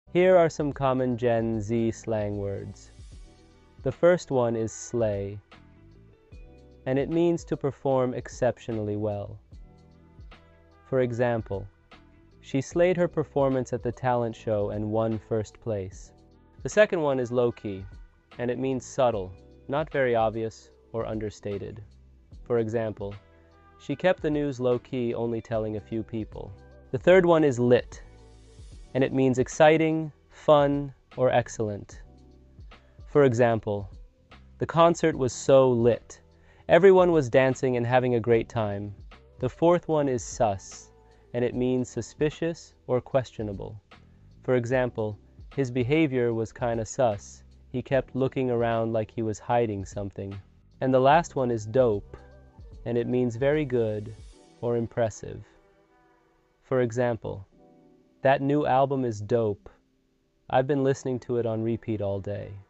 Here are some common Gen Z slang words. The first one is slay, and it means to perform exceptionally well. For example, she slayed her performance at the talent show and won first place. The second one is low-key, and it means subtle, not very obvious or understated. For example, she kept the news low-key, only telling a few people. The third one is lit, and it means exciting, fun, or excellent. For example, the concert was so lit. Everyone was dancing and having a great time. The fourth one is sus, and it means suspicious or questionable. For example, his behavior was kinda sus. He kept looking around like he was hiding something. And the last one is dope, and it means very good or impressive. For example, that new album is dope. I've been listening to it on repeat all day.